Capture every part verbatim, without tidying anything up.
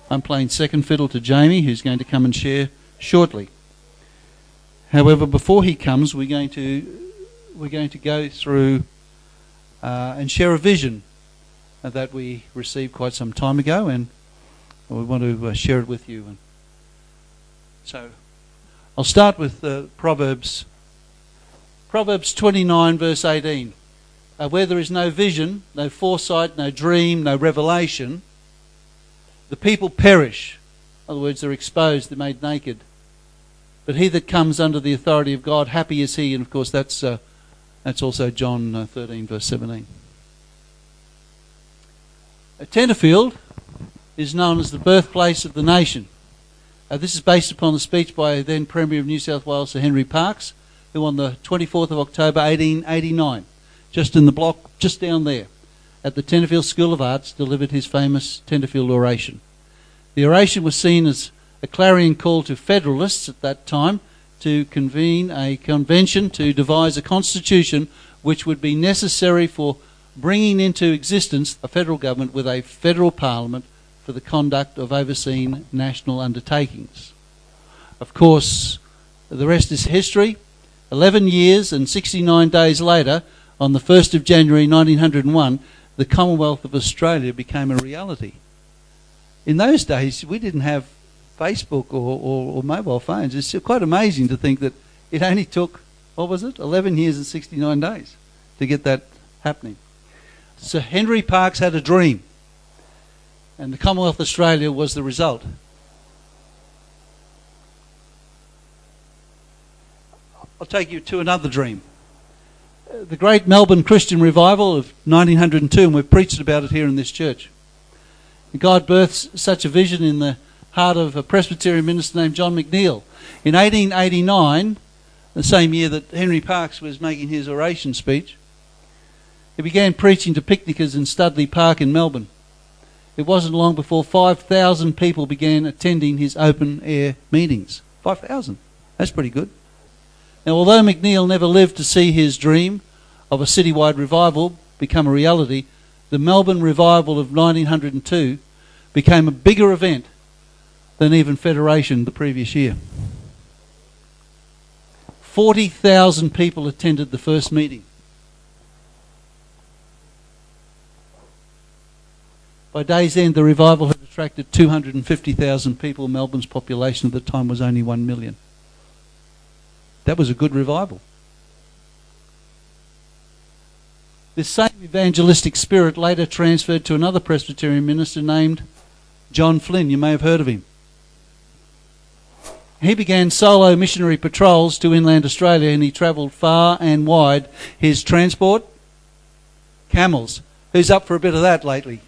I'm playing second fiddle to Jamie, who's going to come and share shortly. However, before he comes, we're going to we're going to go through uh, and share a vision that we received quite some time ago, and we want to uh, share it with you. And so, I'll start with uh, Proverbs. Proverbs twenty-nine, verse eighteen. Uh, where there is no vision, no foresight, no dream, no revelation, the people perish. In other words, they're exposed, they're made naked. But he that comes under the authority of God, happy is he. And of course, that's uh, that's also John uh, thirteen, verse seventeen. Uh, Tenterfield is known as the birthplace of the nation. Uh, this is based upon the speech by then Premier of New South Wales, Sir Henry Parkes, who on the twenty-fourth of October eighteen eighty-nine, just in the block, just down there, at the Tenterfield School of Arts, delivered his famous Tenterfield oration. The oration was seen as a clarion call to Federalists at that time to convene a convention to devise a constitution which would be necessary for bringing into existence a federal government with a federal parliament for the conduct of overseen national undertakings. Of course, the rest is history. Eleven years and sixty-nine days later, on the first of January nineteen oh one, the Commonwealth of Australia became a reality. In those days, we didn't have Facebook or, or, or mobile phones. It's quite amazing to think that it only took, what was it, eleven years and sixty-nine days to get that happening. Sir Henry Parkes had a dream, and the Commonwealth of Australia was the result. I'll take you to another dream. The great Melbourne Christian revival of nineteen oh two, and we've preached about it here in this church. God births such a vision in the heart of a Presbyterian minister named John McNeill. In eighteen eighty-nine, the same year that Henry Parkes was making his oration speech, he began preaching to picnickers in Studley Park in Melbourne. It wasn't long before five thousand people began attending his open-air meetings. five thousand. That's pretty good. Now, although McNeill never lived to see his dream of a citywide revival become a reality, the Melbourne revival of nineteen oh two became a bigger event than even Federation the previous year. forty thousand people attended the first meeting. By day's end, the revival had attracted two hundred fifty thousand people. Melbourne's population at the time was only one million. That was a good revival. This same evangelistic spirit later transferred to another Presbyterian minister named John Flynn. You may have heard of him. He began solo missionary patrols to inland Australia, and he travelled far and wide. His transport? Camels. Who's up for a bit of that lately?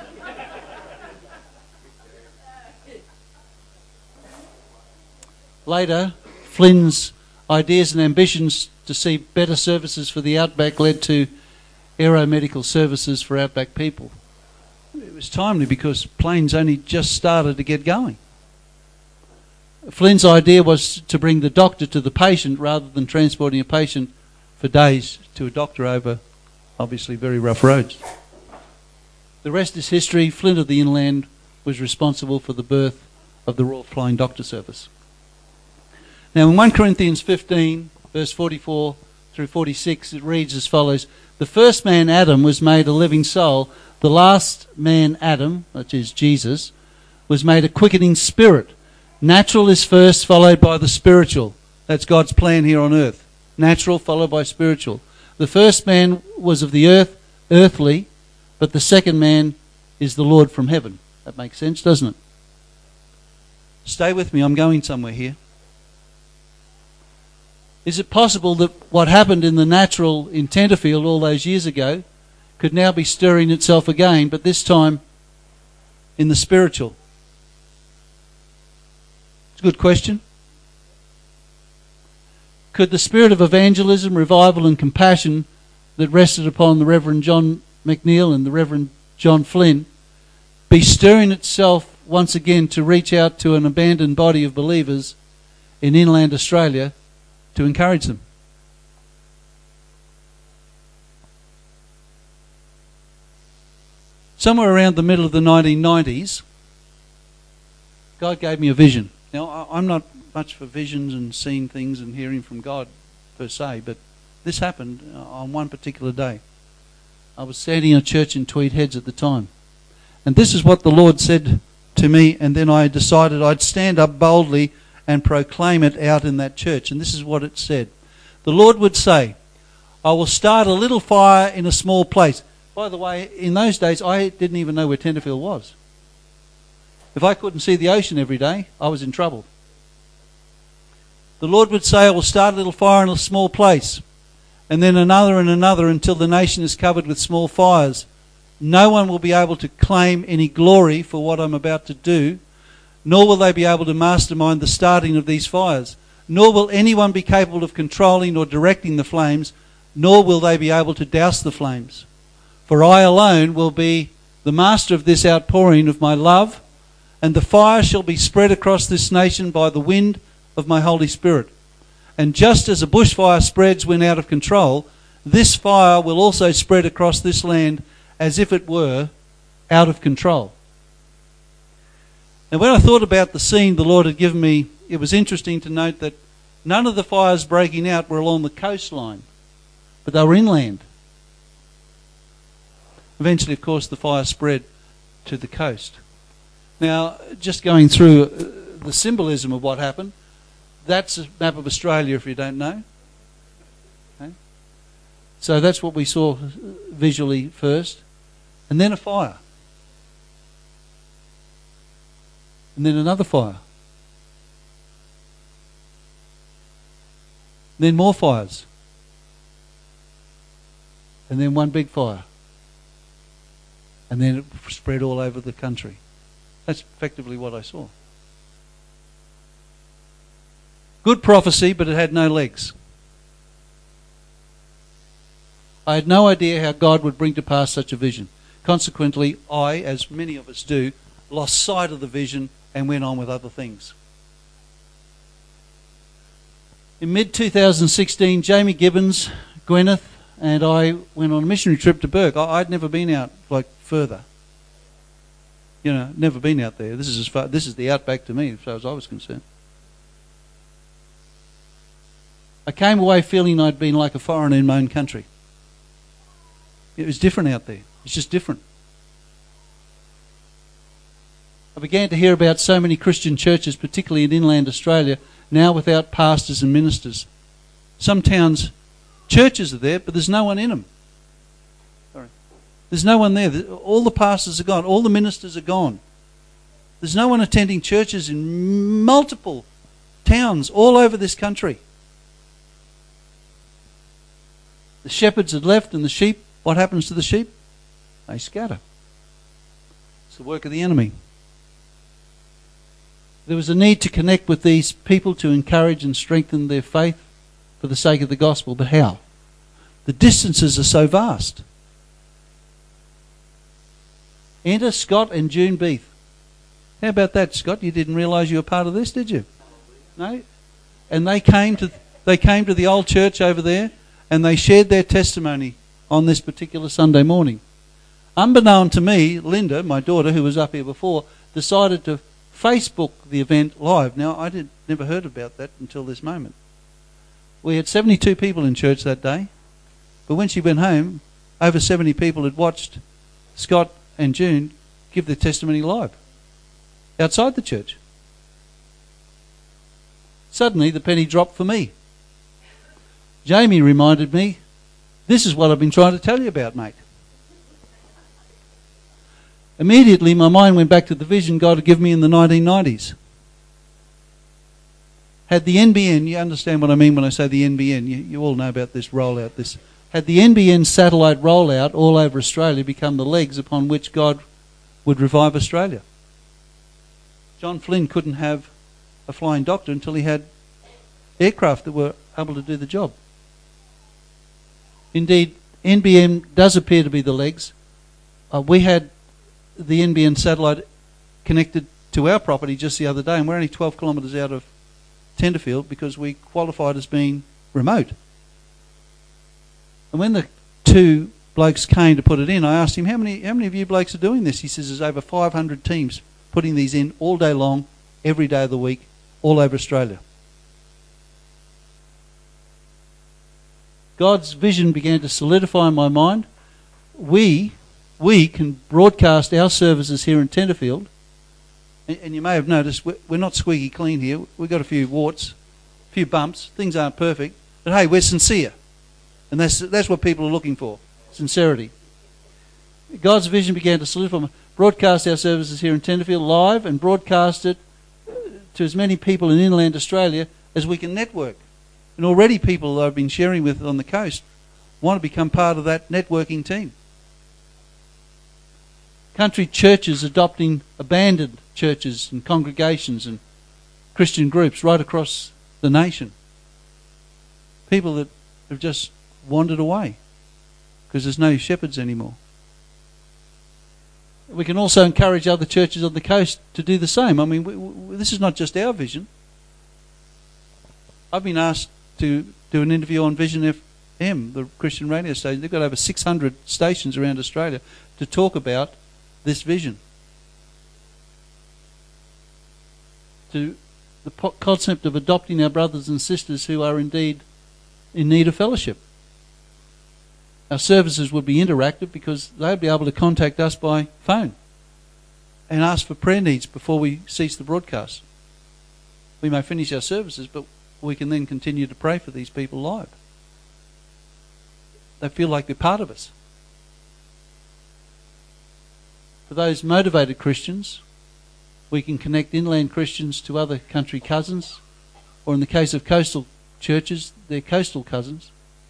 Later, Flynn's ideas and ambitions to see better services for the outback led to aeromedical services for outback people. It was timely because planes only just started to get going. Flynn's idea was to bring the doctor to the patient rather than transporting a patient for days to a doctor over obviously very rough roads. The rest is history. Flynn of the Inland was responsible for the birth of the Royal Flying Doctor Service. Now in First Corinthians fifteen, verse forty-four through forty-six, it reads as follows: the first man, Adam, was made a living soul. The last man, Adam, that is Jesus, was made a quickening spirit. Natural is first, followed by the spiritual. That's God's plan here on earth. Natural followed by spiritual. The first man was of the earth, earthly, but the second man is the Lord from heaven. That makes sense, doesn't it? Stay with me, I'm going somewhere here. Is it possible that what happened in the natural in Tenterfield all those years ago could now be stirring itself again, but this time in the spiritual? It's a good question. Could the spirit of evangelism, revival and compassion that rested upon the Reverend John McNeill and the Reverend John Flynn be stirring itself once again to reach out to an abandoned body of believers in inland Australia to encourage them? Somewhere around the middle of the nineteen nineties, God gave me a vision. Now, I, I'm not much for visions and seeing things and hearing from God per se, but this happened on one particular day. I was standing in a church in Tweed Heads at the time. And this is what the Lord said to me, and then I decided I'd stand up boldly and proclaim it out in that church. And this is what it said. The Lord would say, I will start a little fire in a small place. By the way, in those days, I didn't even know where Tenterfield was. If I couldn't see the ocean every day, I was in trouble. The Lord would say, I will start a little fire in a small place, and then another and another until the nation is covered with small fires. No one will be able to claim any glory for what I'm about to do, nor will they be able to mastermind the starting of these fires. Nor will anyone be capable of controlling or directing the flames, nor will they be able to douse the flames. For I alone will be the master of this outpouring of my love, and the fire shall be spread across this nation by the wind of my Holy Spirit. And just as a bushfire spreads when out of control, this fire will also spread across this land as if it were out of control. Now, when I thought about the scene the Lord had given me, it was interesting to note that none of the fires breaking out were along the coastline, but they were inland. Eventually, of course, the fire spread to the coast. Now, just going through the symbolism of what happened, that's a map of Australia if you don't know. Okay. So that's what we saw visually first. And then a fire. And then another fire. Then more fires. And then one big fire. And then it spread all over the country. That's effectively what I saw. Good prophecy, but it had no legs. I had no idea how God would bring to pass such a vision. Consequently, I, as many of us do, lost sight of the vision and went on with other things. In mid twenty sixteen, Jamie Gibbons, Gwyneth, and I went on a missionary trip to Bourke. I, I'd never been out like further. You know, never been out there. This is as far. This is the outback to me, as far as I was concerned. I came away feeling I'd been like a foreigner in my own country. It was different out there. It's just different. I began to hear about so many Christian churches, particularly in inland Australia, now without pastors and ministers. Some towns, churches are there, but there's no one in them. Sorry. There's no one there. All the pastors are gone. All the ministers are gone. There's no one attending churches in multiple towns all over this country. The shepherds had left, and the sheep, what happens to the sheep? They scatter. It's the work of the enemy. There was a need to connect with these people to encourage and strengthen their faith for the sake of the gospel. But how? The distances are so vast. Enter Scott and June Beath. How about that, Scott? You didn't realise you were part of this, did you? No? And they came to they came to the old church over there, and they shared their testimony on this particular Sunday morning. Unbeknown to me, Linda, my daughter, who was up here before, decided to Facebook the event live. Now, I did never heard about that until this moment. We had seventy-two people in church that day, but when she went home, over seventy people had watched Scott and June give their testimony live outside the church. Suddenly, the penny dropped for me. Jamie reminded me, this is what I've been trying to tell you about, mate. Immediately, my mind went back to the vision God had given me in the nineteen nineties. Had the N B N, you understand what I mean when I say the N B N, you, you all know about this rollout. This Had the N B N satellite rollout all over Australia become the legs upon which God would revive Australia. John Flynn couldn't have a flying doctor until he had aircraft that were able to do the job. Indeed, N B N does appear to be the legs. Uh, we had the N B N satellite connected to our property just the other day, and we're only twelve kilometres out of Tenterfield because we qualified as being remote. And when the two blokes came to put it in, I asked him, how many how many of you blokes are doing this? He says there's over five hundred teams putting these in all day long, every day of the week, all over Australia. God's vision began to solidify in my mind. We, we can broadcast our services here in Tenterfield. And, and you may have noticed we're, we're not squeaky clean here. We've got a few warts, a few bumps. Things aren't perfect. But hey, we're sincere. And that's, that's what people are looking for, sincerity. God's vision began to solidify. Broadcast our services here in Tenterfield live and broadcast it to as many people in inland Australia as we can network. And already people I've been sharing with on the coast want to become part of that networking team. Country churches adopting abandoned churches and congregations and Christian groups right across the nation. People that have just wandered away because there's no shepherds anymore. We can also encourage other churches on the coast to do the same. I mean, we, we, this is not just our vision. I've been asked to do an interview on Vision F M, the Christian radio station. They've got over six hundred stations around Australia to talk about this vision. To the po- concept of adopting our brothers and sisters who are indeed in need of fellowship. Our services would be interactive because they'd be able to contact us by phone and ask for prayer needs before we cease the broadcast. We may finish our services, but we can then continue to pray for these people live. They feel like they're part of us. For those motivated Christians, we can connect inland Christians to other country cousins, or in the case of coastal churches, their coastal cousins.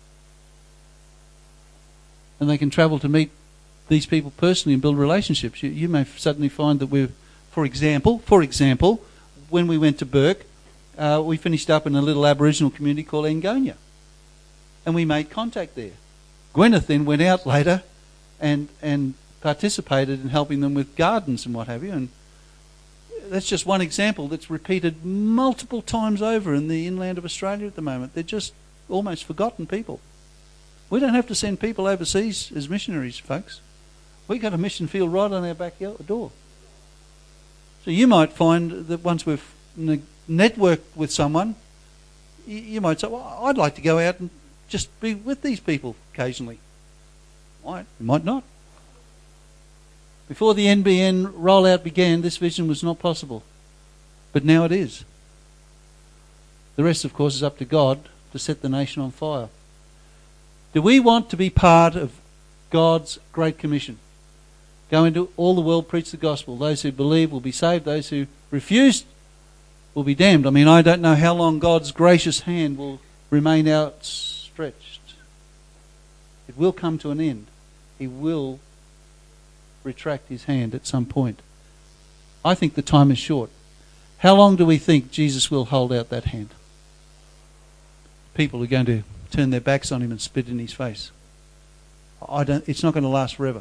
And they can travel to meet these people personally and build relationships. You, you may suddenly find that we're, for example, for example, when we went to Bourke, uh, we finished up in a little Aboriginal community called Angonia. And we made contact there. Gwyneth then went out later and and participated in helping them with gardens and what have you. And that's just one example that's repeated multiple times over in the inland of Australia at the moment. They're just almost forgotten people. We don't have to send people overseas as missionaries, folks. We've got a mission field right on our back door. So you might find that once we've networked with someone, you might say, well, I'd like to go out and just be with these people occasionally. Might, might not. Before the N B N rollout began, this vision was not possible. But now it is. The rest, of course, is up to God to set the nation on fire. Do we want to be part of God's Great Commission? Go into all the world, preach the gospel. Those who believe will be saved. Those who refuse will be damned. I mean, I don't know how long God's gracious hand will remain outstretched. It will come to an end. He will retract his hand at some point. I think the time is short. How long do we think Jesus will hold out that hand? People are going to turn their backs on him and spit in his face. I don't. It's not going to last forever.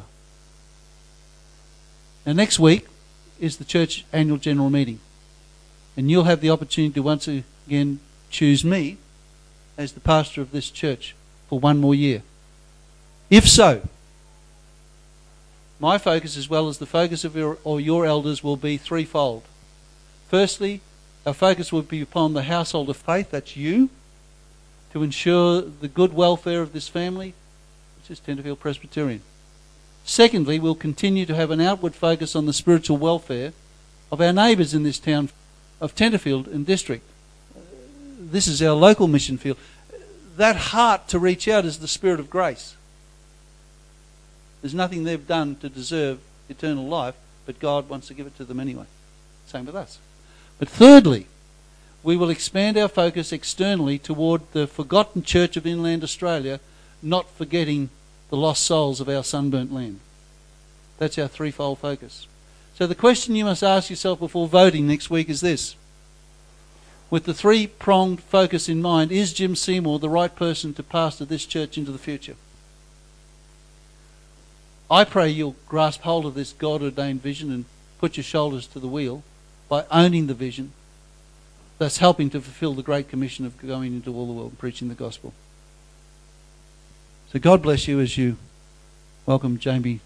Now, next week is the church annual general meeting, and you'll have the opportunity to once again choose me as the pastor of this church for one more year. If so, my focus, as well as the focus of your, or your elders, will be threefold. Firstly, our focus will be upon the household of faith, that's you, to ensure the good welfare of this family, which is Tenterfield Presbyterian. Secondly, we'll continue to have an outward focus on the spiritual welfare of our neighbours in this town of Tenterfield and district. This is our local mission field. That heart to reach out is the spirit of grace. There's nothing they've done to deserve eternal life, but God wants to give it to them anyway. Same with us. But thirdly, we will expand our focus externally toward the forgotten church of inland Australia, not forgetting the lost souls of our sunburnt land. That's our threefold focus. So the question you must ask yourself before voting next week is this. With the three-pronged focus in mind, is Jim Seymour the right person to pastor this church into the future? I pray you'll grasp hold of this God-ordained vision and put your shoulders to the wheel by owning the vision, thus helping to fulfill the Great Commission of going into all the world and preaching the gospel. So God bless you as you welcome Jamie